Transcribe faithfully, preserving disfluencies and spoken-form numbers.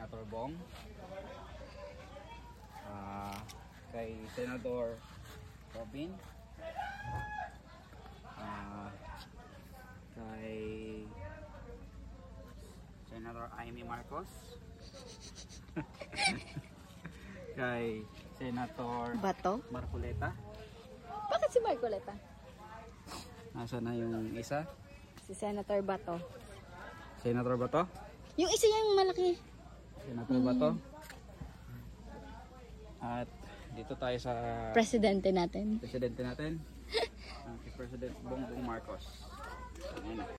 Senator Bong, uh, kay Senador Robin, uh, kay Senator Amy Marcos, kay Senator Bato? Marcoleta. Bakit si Marcoleta? Nasa na yung isa? Si Senator Bato. Senator Bato? Yung isa yung malaki. Senator Bato. At dito tayo sa Presidente natin. presidente natin. uh, si President Bongbong Marcos. Ayan.